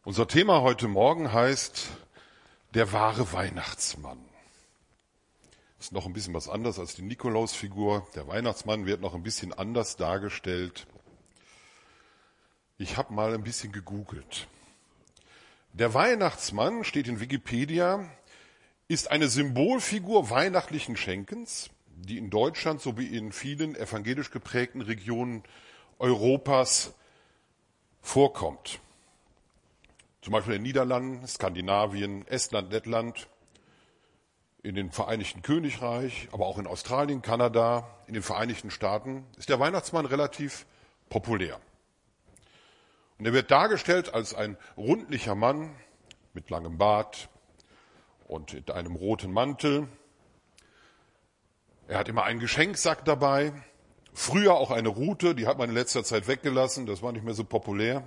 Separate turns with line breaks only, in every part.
Unser Thema heute Morgen heißt der wahre Weihnachtsmann. Ist noch ein bisschen was anderes als die Nikolausfigur. Der Weihnachtsmann wird noch ein bisschen anders dargestellt. Ich habe mal ein bisschen gegoogelt. Der Weihnachtsmann, steht in Wikipedia, ist eine Symbolfigur weihnachtlichen Schenkens, die in Deutschland sowie in vielen evangelisch geprägten Regionen Europas vorkommt. Zum Beispiel in den Niederlanden, Skandinavien, Estland, Lettland, in den Vereinigten Königreich, aber auch in Australien, Kanada, in den Vereinigten Staaten ist der Weihnachtsmann relativ populär. Und er wird dargestellt als ein rundlicher Mann mit langem Bart und mit einem roten Mantel. Er hat immer einen Geschenksack dabei, früher auch eine Rute, die hat man in letzter Zeit weggelassen, das war nicht mehr so populär.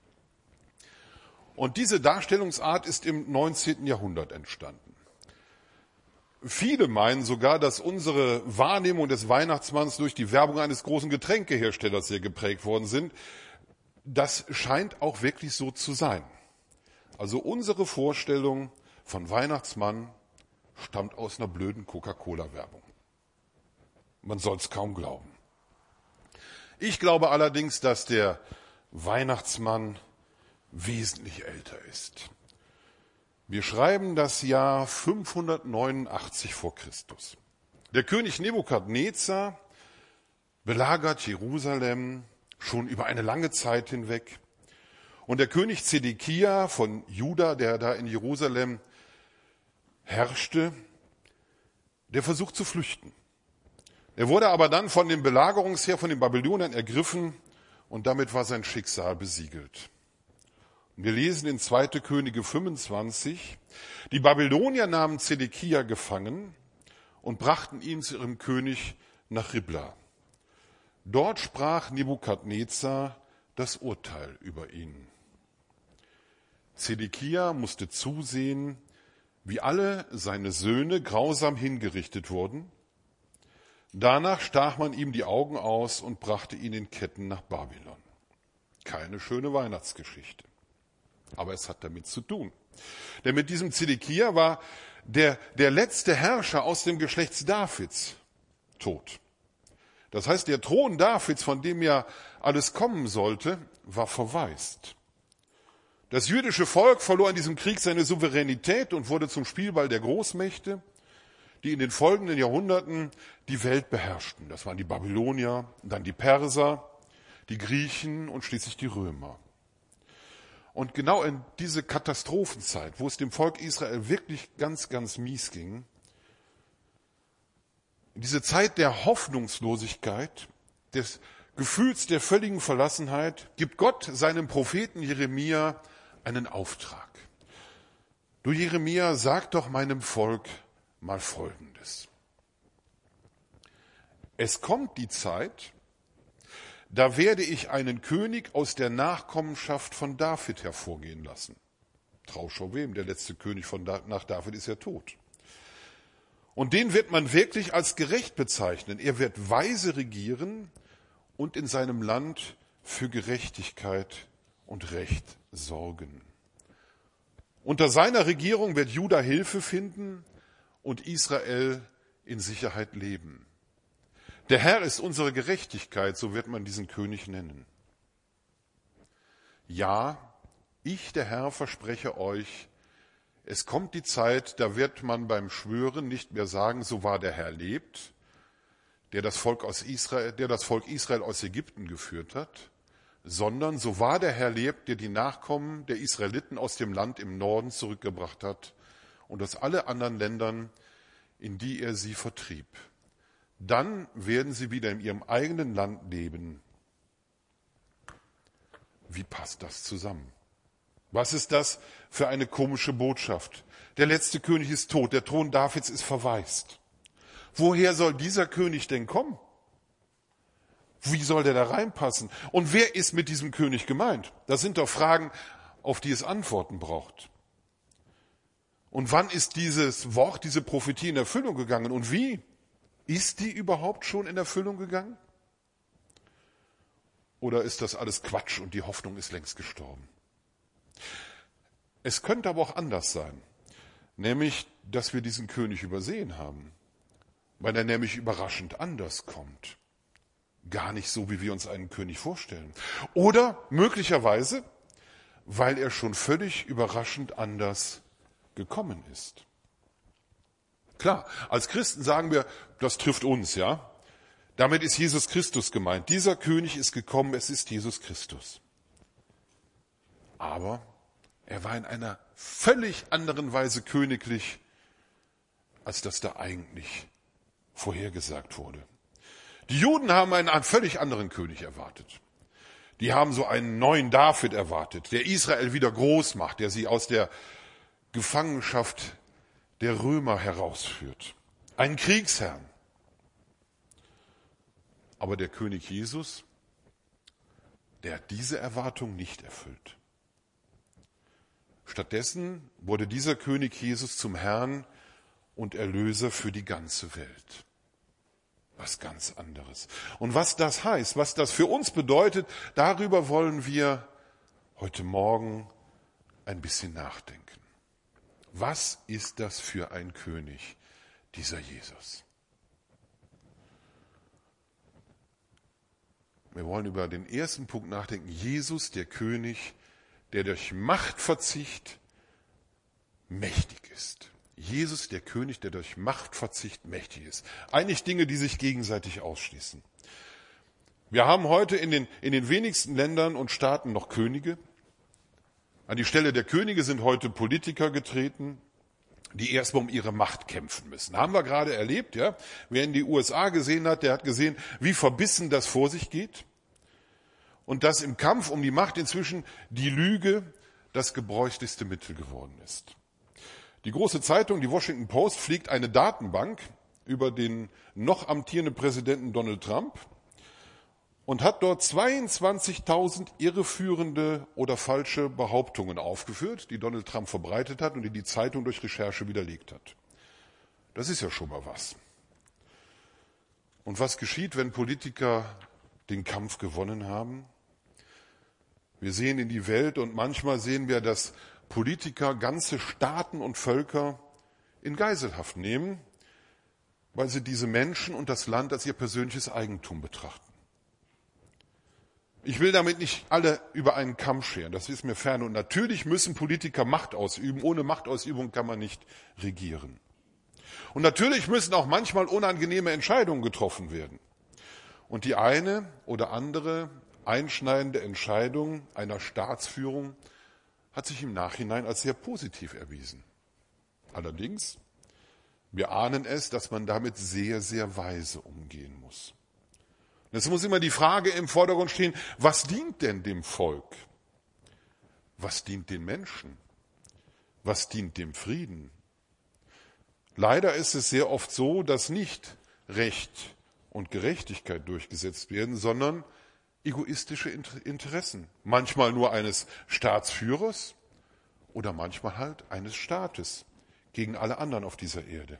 Und diese Darstellungsart ist im 19. Jahrhundert entstanden. Viele meinen sogar, dass unsere Wahrnehmung des Weihnachtsmanns durch die Werbung eines großen Getränkeherstellers sehr geprägt worden sind. Das scheint auch wirklich so zu sein. Also unsere Vorstellung von Weihnachtsmann stammt aus einer blöden Coca-Cola-Werbung. Man soll es kaum glauben. Ich glaube allerdings, dass der Weihnachtsmann wesentlich älter ist. Wir schreiben das Jahr 589 vor Christus. Der König Nebukadnezar belagert Jerusalem schon über eine lange Zeit hinweg. Und der König Zedekia von Juda, der da in Jerusalem herrschte, der versucht zu flüchten. Er wurde aber dann von dem Belagerungsheer, von den Babyloniern ergriffen und damit war sein Schicksal besiegelt. Wir lesen in 2. Könige 25, die Babylonier nahmen Zedekia gefangen und brachten ihn zu ihrem König nach Ribla. Dort sprach Nebukadnezar das Urteil über ihn. Zedekia musste zusehen, wie alle seine Söhne grausam hingerichtet wurden. Danach stach man ihm die Augen aus und brachte ihn in Ketten nach Babylon. Keine schöne Weihnachtsgeschichte. Aber es hat damit zu tun. Denn mit diesem Zedekia war der letzte Herrscher aus dem Geschlecht Davids tot. Das heißt, der Thron Davids, von dem ja alles kommen sollte, war verwaist. Das jüdische Volk verlor in diesem Krieg seine Souveränität und wurde zum Spielball der Großmächte, die in den folgenden Jahrhunderten die Welt beherrschten. Das waren die Babylonier, dann die Perser, die Griechen und schließlich die Römer. Und genau in diese Katastrophenzeit, wo es dem Volk Israel wirklich ganz, ganz mies ging, in diese Zeit der Hoffnungslosigkeit, des Gefühls der völligen Verlassenheit, gibt Gott seinem Propheten Jeremia einen Auftrag. Du Jeremia, sag doch meinem Volk mal Folgendes. Es kommt die Zeit, da werde ich einen König aus der Nachkommenschaft von David hervorgehen lassen. Trauschau wem, der letzte König nach David ist ja tot. Und den wird man wirklich als gerecht bezeichnen. Er wird weise regieren und in seinem Land für Gerechtigkeit und Recht sorgen. Unter seiner Regierung wird Juda Hilfe finden und Israel in Sicherheit leben. Der Herr ist unsere Gerechtigkeit, so wird man diesen König nennen. Ja, ich, der Herr, verspreche euch, es kommt die Zeit, da wird man beim Schwören nicht mehr sagen, so wahr der Herr lebt, der das Volk Israel aus Ägypten geführt hat, sondern so wahr der Herr lebt, der die Nachkommen der Israeliten aus dem Land im Norden zurückgebracht hat und aus allen anderen Ländern, in die er sie vertrieb. Dann werden sie wieder in ihrem eigenen Land leben. Wie passt das zusammen? Was ist das für eine komische Botschaft? Der letzte König ist tot, der Thron Davids ist verwaist. Woher soll dieser König denn kommen? Wie soll der da reinpassen? Und wer ist mit diesem König gemeint? Das sind doch Fragen, auf die es Antworten braucht. Und wann ist dieses Wort, diese Prophetie in Erfüllung gegangen und wie? Ist die überhaupt schon in Erfüllung gegangen? Oder ist das alles Quatsch und die Hoffnung ist längst gestorben? Es könnte aber auch anders sein, nämlich, dass wir diesen König übersehen haben, weil er nämlich überraschend anders kommt. Gar nicht so, wie wir uns einen König vorstellen. Oder möglicherweise, weil er schon völlig überraschend anders gekommen ist. Klar, als Christen sagen wir, das trifft uns, ja. Damit ist Jesus Christus gemeint. Dieser König ist gekommen, es ist Jesus Christus. Aber er war in einer völlig anderen Weise königlich, als das da eigentlich vorhergesagt wurde. Die Juden haben einen völlig anderen König erwartet. Die haben so einen neuen David erwartet, der Israel wieder groß macht, der sie aus der Gefangenschaft der Römer herausführt. Einen Kriegsherrn. Aber der König Jesus, der hat diese Erwartung nicht erfüllt. Stattdessen wurde dieser König Jesus zum Herrn und Erlöser für die ganze Welt. Was ganz anderes. Und was das heißt, was das für uns bedeutet, darüber wollen wir heute Morgen ein bisschen nachdenken. Was ist das für ein König, dieser Jesus? Wir wollen über den ersten Punkt nachdenken. Jesus, der König, der durch Machtverzicht mächtig ist. Jesus, der König, der durch Machtverzicht mächtig ist. Eigentlich Dinge, die sich gegenseitig ausschließen. Wir haben heute in den wenigsten Ländern und Staaten noch Könige. An die Stelle der Könige sind heute Politiker getreten, die erstmal um ihre Macht kämpfen müssen. Haben wir gerade erlebt, ja? Wer in die USA gesehen hat, der hat gesehen, wie verbissen das vor sich geht. Und dass im Kampf um die Macht inzwischen die Lüge das gebräuchlichste Mittel geworden ist. Die große Zeitung, die Washington Post, pflegt eine Datenbank über den noch amtierenden Präsidenten Donald Trump und hat dort 22.000 irreführende oder falsche Behauptungen aufgeführt, die Donald Trump verbreitet hat und die Zeitung durch Recherche widerlegt hat. Das ist ja schon mal was. Und was geschieht, wenn Politiker den Kampf gewonnen haben? Wir sehen in die Welt und manchmal sehen wir, dass Politiker ganze Staaten und Völker in Geiselhaft nehmen, weil sie diese Menschen und das Land als ihr persönliches Eigentum betrachten. Ich will damit nicht alle über einen Kamm scheren, das ist mir fern. Und natürlich müssen Politiker Macht ausüben. Ohne Machtausübung kann man nicht regieren. Und natürlich müssen auch manchmal unangenehme Entscheidungen getroffen werden. Und die eine oder andere einschneidende Entscheidung einer Staatsführung hat sich im Nachhinein als sehr positiv erwiesen. Allerdings, wir ahnen es, dass man damit sehr, sehr weise umgehen muss. Es muss immer die Frage im Vordergrund stehen, was dient denn dem Volk? Was dient den Menschen? Was dient dem Frieden? Leider ist es sehr oft so, dass nicht Recht und Gerechtigkeit durchgesetzt werden, sondern egoistische Interessen. Manchmal nur eines Staatsführers oder manchmal halt eines Staates gegen alle anderen auf dieser Erde.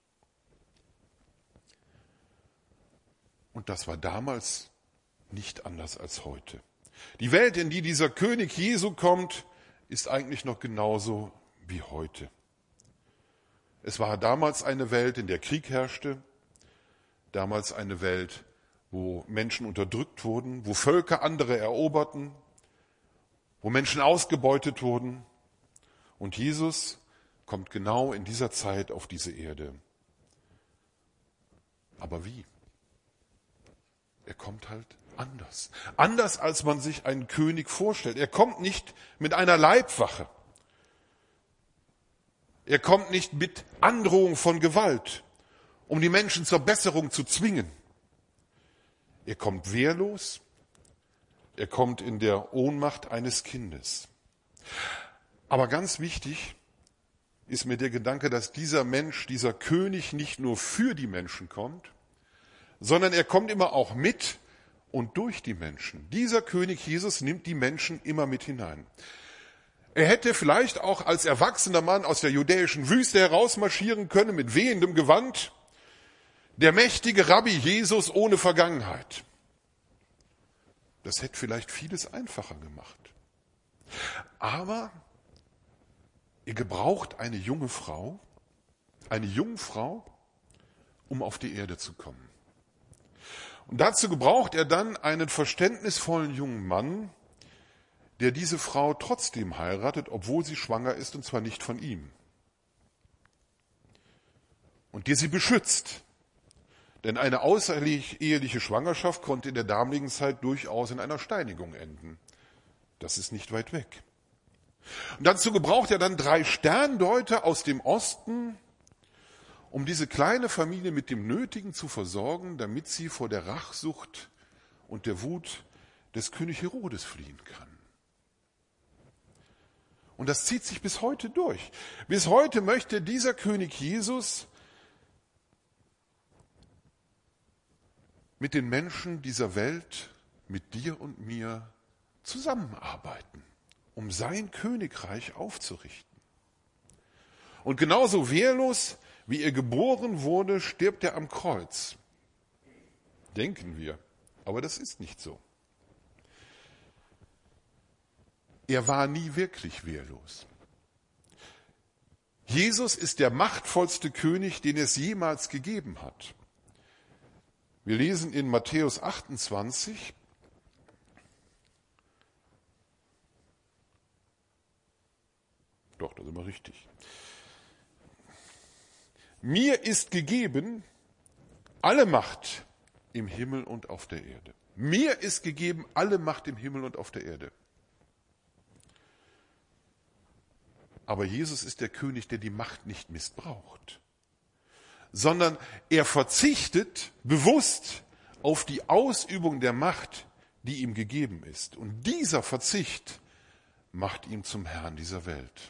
Und das war damals nicht anders als heute. Die Welt, in die dieser König Jesu kommt, ist eigentlich noch genauso wie heute. Es war damals eine Welt, in der Krieg herrschte, damals eine Welt, wo Menschen unterdrückt wurden, wo Völker andere eroberten, wo Menschen ausgebeutet wurden. Und Jesus kommt genau in dieser Zeit auf diese Erde. Aber wie? Er kommt halt anders. Anders, als man sich einen König vorstellt. Er kommt nicht mit einer Leibwache. Er kommt nicht mit Androhung von Gewalt, um die Menschen zur Besserung zu zwingen. Er kommt wehrlos. Er kommt in der Ohnmacht eines Kindes. Aber ganz wichtig ist mir der Gedanke, dass dieser Mensch, dieser König nicht nur für die Menschen kommt, sondern er kommt immer auch mit und durch die Menschen. Dieser König Jesus nimmt die Menschen immer mit hinein. Er hätte vielleicht auch als erwachsener Mann aus der judäischen Wüste herausmarschieren können mit wehendem Gewand. Der mächtige Rabbi Jesus ohne Vergangenheit. Das hätte vielleicht vieles einfacher gemacht. Aber er gebraucht eine Jungfrau, um auf die Erde zu kommen. Und dazu gebraucht er dann einen verständnisvollen jungen Mann, der diese Frau trotzdem heiratet, obwohl sie schwanger ist, und zwar nicht von ihm. Und der sie beschützt. Denn eine außereheliche Schwangerschaft konnte in der damaligen Zeit durchaus in einer Steinigung enden. Das ist nicht weit weg. Und dazu gebraucht er dann 3 Sterndeuter aus dem Osten, um diese kleine Familie mit dem Nötigen zu versorgen, damit sie vor der Rachsucht und der Wut des König Herodes fliehen kann. Und das zieht sich bis heute durch. Bis heute möchte dieser König Jesus mit den Menschen dieser Welt, mit dir und mir zusammenarbeiten, um sein Königreich aufzurichten. Und genauso wehrlos, wie er geboren wurde, stirbt er am Kreuz. Denken wir, aber das ist nicht so. Er war nie wirklich wehrlos. Jesus ist der machtvollste König, den es jemals gegeben hat. Wir lesen in Matthäus 28, doch, da sind wir richtig. Mir ist gegeben alle Macht im Himmel und auf der Erde. Mir ist gegeben alle Macht im Himmel und auf der Erde. Aber Jesus ist der König, der die Macht nicht missbraucht, sondern er verzichtet bewusst auf die Ausübung der Macht, die ihm gegeben ist. Und dieser Verzicht macht ihn zum Herrn dieser Welt.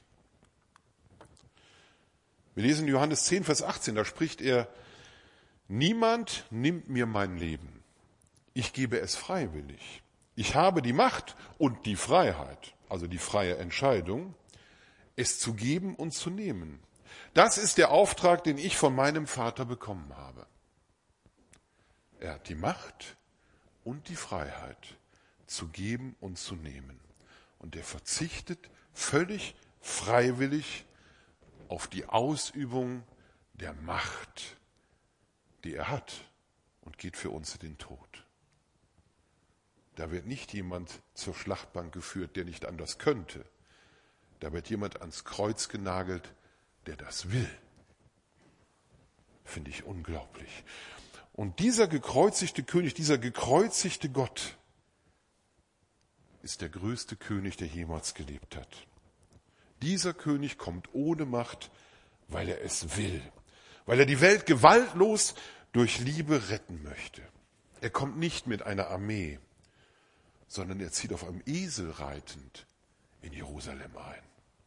Wir lesen in Johannes 10, Vers 18, da spricht er: Niemand nimmt mir mein Leben, ich gebe es freiwillig. Ich habe die Macht und die Freiheit, also die freie Entscheidung, es zu geben und zu nehmen. Das ist der Auftrag, den ich von meinem Vater bekommen habe. Er hat die Macht und die Freiheit zu geben und zu nehmen. Und er verzichtet völlig freiwillig auf die Ausübung der Macht, die er hat, und geht für uns in den Tod. Da wird nicht jemand zur Schlachtbank geführt, der nicht anders könnte. Da wird jemand ans Kreuz genagelt, der das will. Finde ich unglaublich. Und dieser gekreuzigte König, dieser gekreuzigte Gott ist der größte König, der jemals gelebt hat. Dieser König kommt ohne Macht, weil er es will, weil er die Welt gewaltlos durch Liebe retten möchte. Er kommt nicht mit einer Armee, sondern er zieht auf einem Esel reitend in Jerusalem ein.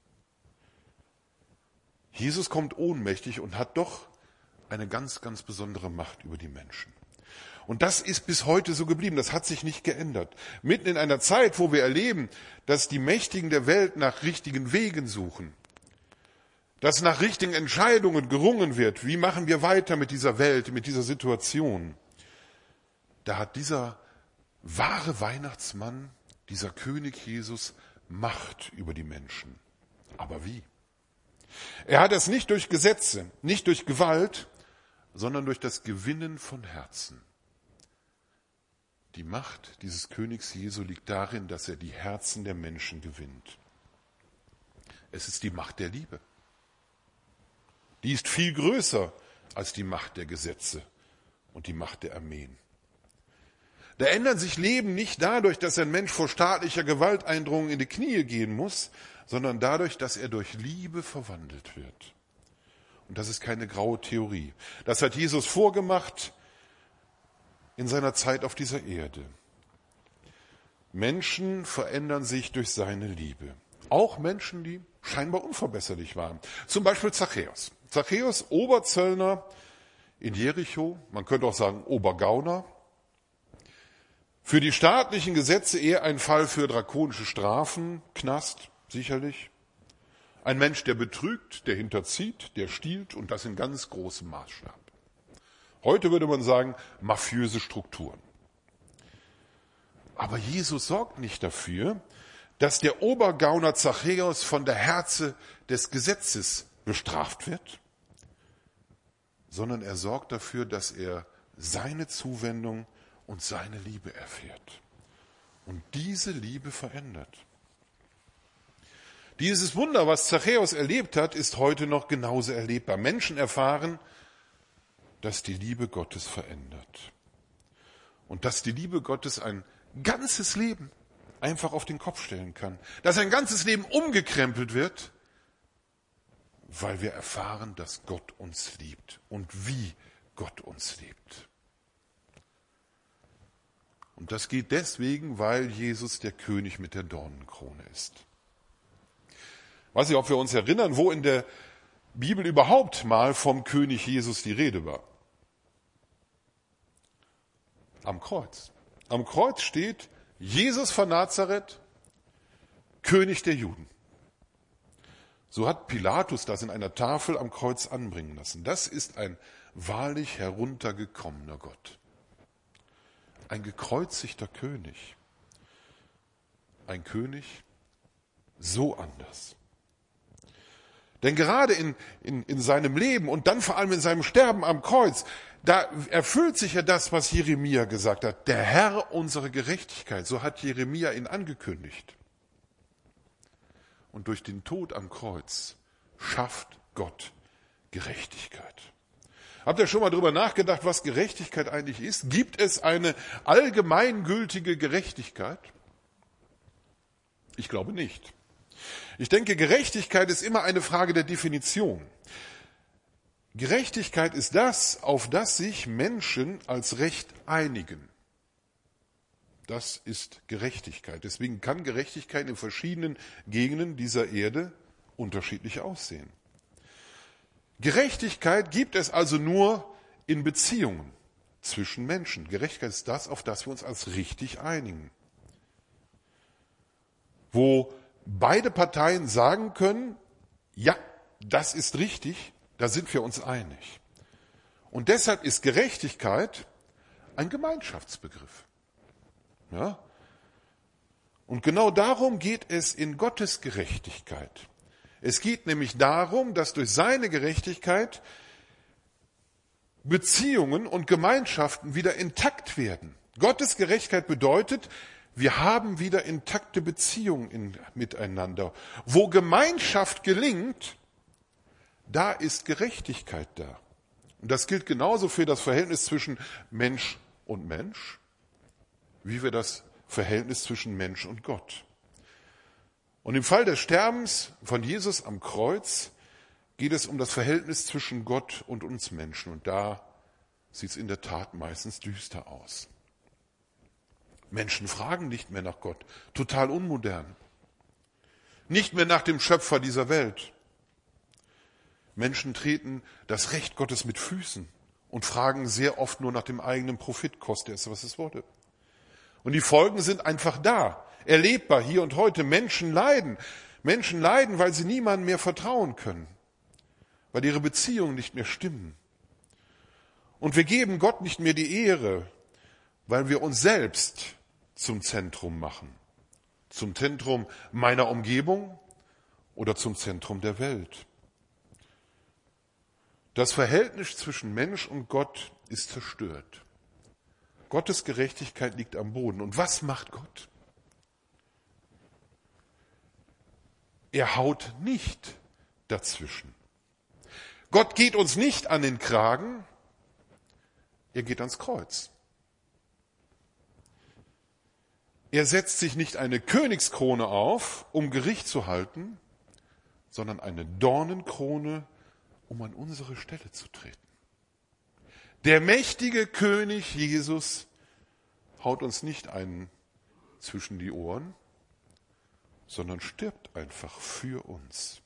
Jesus kommt ohnmächtig und hat doch eine ganz, ganz besondere Macht über die Menschen. Und das ist bis heute so geblieben, das hat sich nicht geändert. Mitten in einer Zeit, wo wir erleben, dass die Mächtigen der Welt nach richtigen Wegen suchen, dass nach richtigen Entscheidungen gerungen wird, wie machen wir weiter mit dieser Welt, mit dieser Situation, da hat dieser wahre Weihnachtsmann, dieser König Jesus, Macht über die Menschen. Aber wie? Er hat es nicht durch Gesetze, nicht durch Gewalt, sondern durch das Gewinnen von Herzen. Die Macht dieses Königs Jesu liegt darin, dass er die Herzen der Menschen gewinnt. Es ist die Macht der Liebe. Die ist viel größer als die Macht der Gesetze und die Macht der Armeen. Da ändern sich Leben nicht dadurch, dass ein Mensch vor staatlicher Gewalteindrohung in die Knie gehen muss, sondern dadurch, dass er durch Liebe verwandelt wird. Und das ist keine graue Theorie. Das hat Jesus vorgemacht in seiner Zeit auf dieser Erde. Menschen verändern sich durch seine Liebe. Auch Menschen, die scheinbar unverbesserlich waren. Zum Beispiel Zachäus. Zachäus, Oberzöllner in Jericho, man könnte auch sagen Obergauner. Für die staatlichen Gesetze eher ein Fall für drakonische Strafen, Knast, sicherlich. Ein Mensch, der betrügt, der hinterzieht, der stiehlt, und das in ganz großem Maßstab. Heute würde man sagen, mafiöse Strukturen. Aber Jesus sorgt nicht dafür, dass der Obergauner Zachäus von der Härte des Gesetzes bestraft wird, sondern er sorgt dafür, dass er seine Zuwendung und seine Liebe erfährt. Und diese Liebe verändert. Dieses Wunder, was Zachäus erlebt hat, ist heute noch genauso erlebbar. Menschen erfahren, dass die Liebe Gottes verändert. Und dass die Liebe Gottes ein ganzes Leben einfach auf den Kopf stellen kann. Dass ein ganzes Leben umgekrempelt wird, weil wir erfahren, dass Gott uns liebt und wie Gott uns liebt. Und das geht deswegen, weil Jesus der König mit der Dornenkrone ist. Ich weiß nicht, ob wir uns erinnern, wo in der Bibel überhaupt mal vom König Jesus die Rede war. Am Kreuz. Am Kreuz steht Jesus von Nazareth, König der Juden. So hat Pilatus das in einer Tafel am Kreuz anbringen lassen. Das ist ein wahrlich heruntergekommener Gott. Ein gekreuzigter König. Ein König so anders. Denn gerade in seinem Leben und dann vor allem in seinem Sterben am Kreuz, da erfüllt sich ja das, was Jeremia gesagt hat. Der Herr unsere Gerechtigkeit, so hat Jeremia ihn angekündigt. Und durch den Tod am Kreuz schafft Gott Gerechtigkeit. Habt ihr schon mal darüber nachgedacht, was Gerechtigkeit eigentlich ist? Gibt es eine allgemeingültige Gerechtigkeit? Ich glaube nicht. Ich denke, Gerechtigkeit ist immer eine Frage der Definition. Gerechtigkeit ist das, auf das sich Menschen als Recht einigen. Das ist Gerechtigkeit. Deswegen kann Gerechtigkeit in verschiedenen Gegenden dieser Erde unterschiedlich aussehen. Gerechtigkeit gibt es also nur in Beziehungen zwischen Menschen. Gerechtigkeit ist das, auf das wir uns als richtig einigen. Wo beide Parteien sagen können, ja, das ist richtig, da sind wir uns einig. Und deshalb ist Gerechtigkeit ein Gemeinschaftsbegriff. Ja? Und genau darum geht es in Gottes Gerechtigkeit. Es geht nämlich darum, dass durch seine Gerechtigkeit Beziehungen und Gemeinschaften wieder intakt werden. Gottes Gerechtigkeit bedeutet, wir haben wieder intakte Beziehungen miteinander. Wo Gemeinschaft gelingt, da ist Gerechtigkeit da. Und das gilt genauso für das Verhältnis zwischen Mensch und Mensch, wie für das Verhältnis zwischen Mensch und Gott. Und im Fall des Sterbens von Jesus am Kreuz geht es um das Verhältnis zwischen Gott und uns Menschen. Und da sieht es in der Tat meistens düster aus. Menschen fragen nicht mehr nach Gott, total unmodern. Nicht mehr nach dem Schöpfer dieser Welt. Menschen treten das Recht Gottes mit Füßen und fragen sehr oft nur nach dem eigenen Profit, koste es, was es wolle. Und die Folgen sind einfach da, erlebbar hier und heute. Menschen leiden, weil sie niemandem mehr vertrauen können, weil ihre Beziehungen nicht mehr stimmen. Und wir geben Gott nicht mehr die Ehre, weil wir uns selbst zum Zentrum machen. Zum Zentrum meiner Umgebung oder zum Zentrum der Welt. Das Verhältnis zwischen Mensch und Gott ist zerstört. Gottes Gerechtigkeit liegt am Boden. Und was macht Gott? Er haut nicht dazwischen. Gott geht uns nicht an den Kragen, er geht ans Kreuz. Er setzt sich nicht eine Königskrone auf, um Gericht zu halten, sondern eine Dornenkrone, um an unsere Stelle zu treten. Der mächtige König Jesus haut uns nicht einen zwischen die Ohren, sondern stirbt einfach für uns.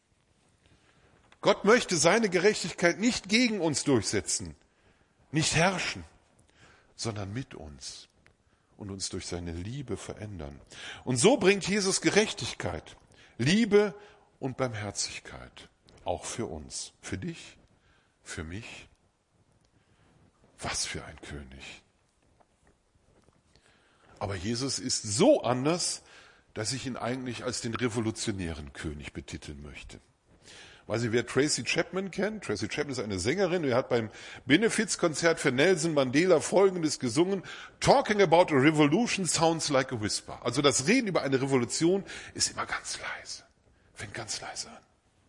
Gott möchte seine Gerechtigkeit nicht gegen uns durchsetzen, nicht herrschen, sondern mit uns und uns durch seine Liebe verändern. Und so bringt Jesus Gerechtigkeit, Liebe und Barmherzigkeit, auch für uns, für dich, für mich. Was für ein König. Aber Jesus ist so anders, dass ich ihn eigentlich als den revolutionären König betiteln möchte. Weiß nicht, wer Tracy Chapman kennt. Tracy Chapman ist eine Sängerin, die hat beim Benefizkonzert für Nelson Mandela Folgendes gesungen: Talking about a revolution sounds like a whisper. Also das Reden über eine Revolution ist immer ganz leise, fängt ganz leise an.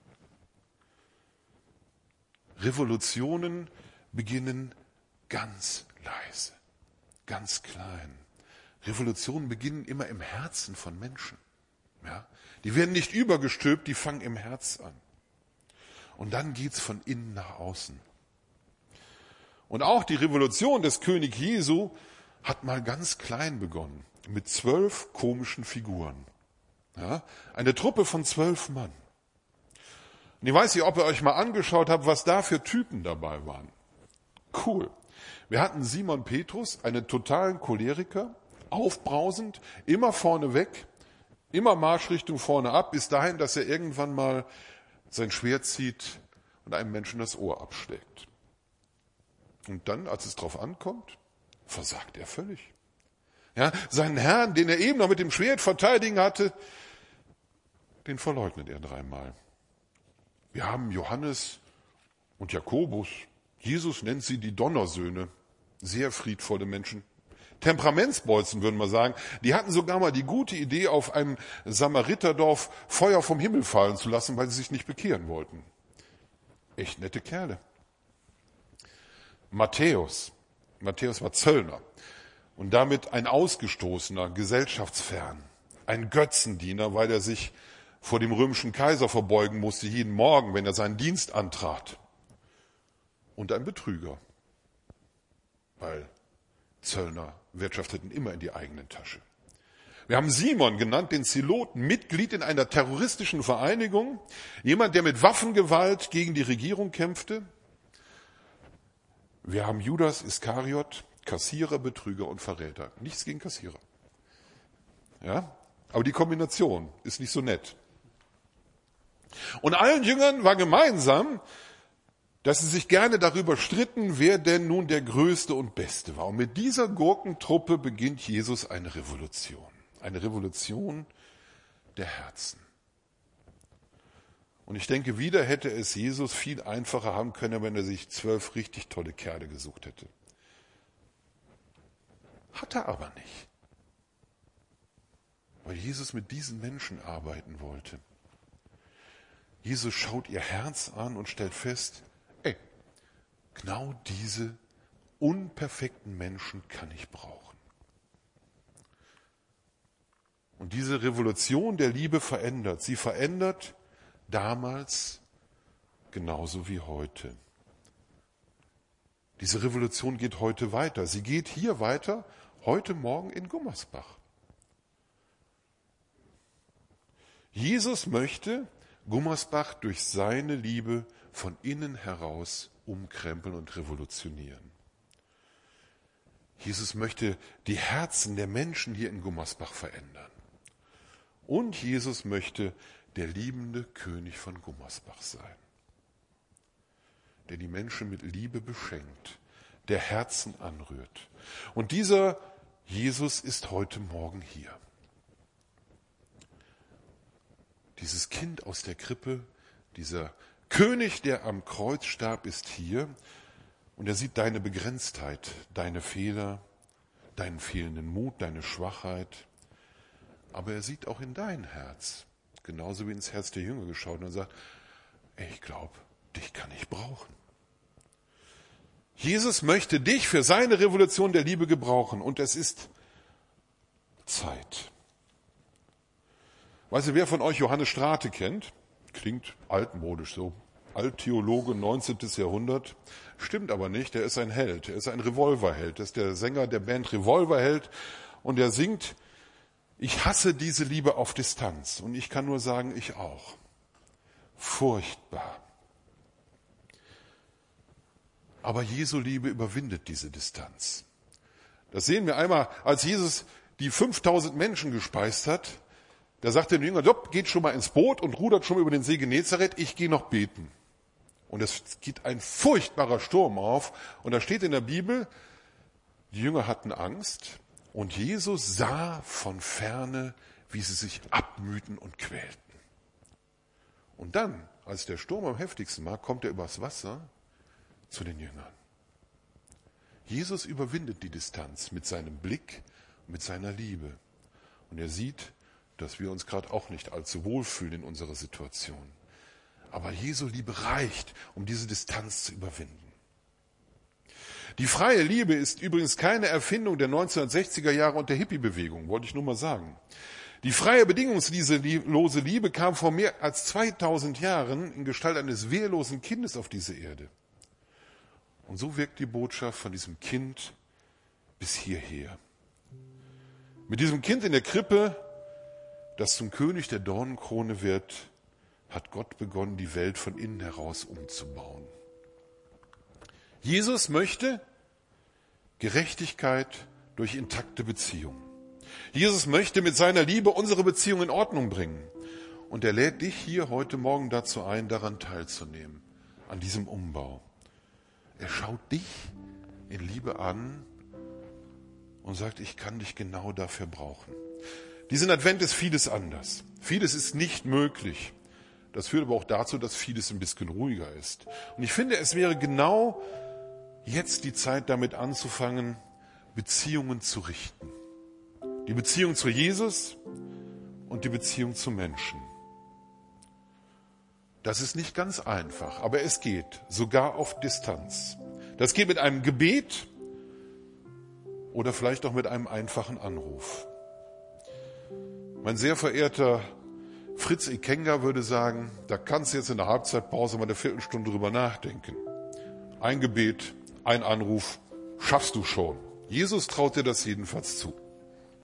Revolutionen beginnen ganz leise, ganz klein. Revolutionen beginnen immer im Herzen von Menschen. Ja? Die werden nicht übergestülpt, die fangen im Herz an. Und dann geht's von innen nach außen. Und auch die Revolution des König Jesu hat mal ganz klein begonnen, mit 12 komischen Figuren. Ja? Eine Truppe von 12 Mann. Und ich weiß nicht, ob ihr euch mal angeschaut habt, was da für Typen dabei waren. Cool. Wir hatten Simon Petrus, einen totalen Choleriker, aufbrausend, immer vorne weg, immer Marschrichtung vorne ab, bis dahin, dass er irgendwann mal sein Schwert zieht und einem Menschen das Ohr abschlägt. Und dann, als es drauf ankommt, versagt er völlig. Ja, seinen Herrn, den er eben noch mit dem Schwert verteidigen hatte, den verleugnet er 3-mal. Wir haben Johannes und Jakobus. Jesus nennt sie die Donnersöhne. Sehr friedvolle Menschen. Temperamentsbolzen, würden wir sagen. Die hatten sogar mal die gute Idee, auf einem Samariterdorf Feuer vom Himmel fallen zu lassen, weil sie sich nicht bekehren wollten. Echt nette Kerle. Matthäus war Zöllner und damit ein Ausgestoßener, gesellschaftsfern, ein Götzendiener, weil er sich vor dem römischen Kaiser verbeugen musste, jeden Morgen, wenn er seinen Dienst antrat. Und ein Betrüger, weil Zöllner wirtschafteten immer in die eigene Tasche. Wir haben Simon genannt, den Zeloten, Mitglied in einer terroristischen Vereinigung, jemand, der mit Waffengewalt gegen die Regierung kämpfte. Wir haben Judas Iskariot, Kassierer, Betrüger und Verräter. Nichts gegen Kassierer. Ja? Aber die Kombination ist nicht so nett. Und allen Jüngern war gemeinsam, dass sie sich gerne darüber stritten, wer denn nun der Größte und Beste war. Und mit dieser Gurkentruppe beginnt Jesus eine Revolution. Eine Revolution der Herzen. Und ich denke, wieder hätte es Jesus viel einfacher haben können, wenn er sich 12 richtig tolle Kerle gesucht hätte. Hat er aber nicht. Weil Jesus mit diesen Menschen arbeiten wollte. Jesus schaut ihr Herz an und stellt fest, genau diese unperfekten Menschen kann ich brauchen. Und diese Revolution der Liebe verändert. Sie verändert damals genauso wie heute. Diese Revolution geht heute weiter. Sie geht hier weiter, heute Morgen in Gummersbach. Jesus möchte Gummersbach durch seine Liebe von innen heraus umkrempeln und revolutionieren. Jesus möchte die Herzen der Menschen hier in Gummersbach verändern. Und Jesus möchte der liebende König von Gummersbach sein, der die Menschen mit Liebe beschenkt, der Herzen anrührt. Und dieser Jesus ist heute Morgen hier. Dieses Kind aus der Krippe, dieser König, der am Kreuz starb, ist hier und er sieht deine Begrenztheit, deine Fehler, deinen fehlenden Mut, deine Schwachheit. Aber er sieht auch in dein Herz, genauso wie ins Herz der Jünger geschaut und sagt, ich glaube, dich kann ich brauchen. Jesus möchte dich für seine Revolution der Liebe gebrauchen und es ist Zeit. Weißt du, wer von euch Johannes Strate kennt? Klingt altmodisch so. Alttheologe, 19. Jahrhundert. Stimmt aber nicht, er ist ein Held. Er ist ein Revolverheld. Er ist der Sänger der Band Revolverheld. Und er singt, ich hasse diese Liebe auf Distanz. Und ich kann nur sagen, ich auch. Furchtbar. Aber Jesu Liebe überwindet diese Distanz. Das sehen wir einmal, als Jesus die 5000 Menschen gespeist hat. Da sagt der Jünger, geht schon mal ins Boot und rudert schon mal über den See Genezareth, ich gehe noch beten. Und es geht ein furchtbarer Sturm auf. Und da steht in der Bibel, die Jünger hatten Angst und Jesus sah von ferne wie sie sich abmühten und quälten. Und dann, als der Sturm am heftigsten war, kommt er übers Wasser zu den Jüngern. Jesus überwindet die Distanz mit seinem Blick, mit seiner Liebe. Und er sieht, dass wir uns gerade auch nicht allzu wohlfühlen in unserer Situation. Aber Jesu Liebe reicht, um diese Distanz zu überwinden. Die freie Liebe ist übrigens keine Erfindung der 1960er Jahre und der Hippie-Bewegung, wollte ich nur mal sagen. Die freie, bedingungslose Liebe kam vor mehr als 2000 Jahren in Gestalt eines wehrlosen Kindes auf diese Erde. Und so wirkt die Botschaft von diesem Kind bis hierher. Mit diesem Kind in der Krippe, das zum König der Dornenkrone wird, hat Gott begonnen, die Welt von innen heraus umzubauen. Jesus möchte Gerechtigkeit durch intakte Beziehungen. Jesus möchte mit seiner Liebe unsere Beziehung in Ordnung bringen. Und er lädt dich hier heute Morgen dazu ein, daran teilzunehmen, an diesem Umbau. Er schaut dich in Liebe an und sagt, ich kann dich genau dafür brauchen. Diesen Advent ist vieles anders. Vieles ist nicht möglich. Das führt aber auch dazu, dass vieles ein bisschen ruhiger ist. Und ich finde, es wäre genau jetzt die Zeit, damit anzufangen, Beziehungen zu richten. Die Beziehung zu Jesus und die Beziehung zu Menschen. Das ist nicht ganz einfach, aber es geht, sogar auf Distanz. Das geht mit einem Gebet oder vielleicht auch mit einem einfachen Anruf. Mein sehr verehrter Fritz Ikenga würde sagen, da kannst du jetzt in der Halbzeitpause mal eine Viertelstunde drüber nachdenken. Ein Gebet, ein Anruf, schaffst du schon. Jesus traut dir das jedenfalls zu.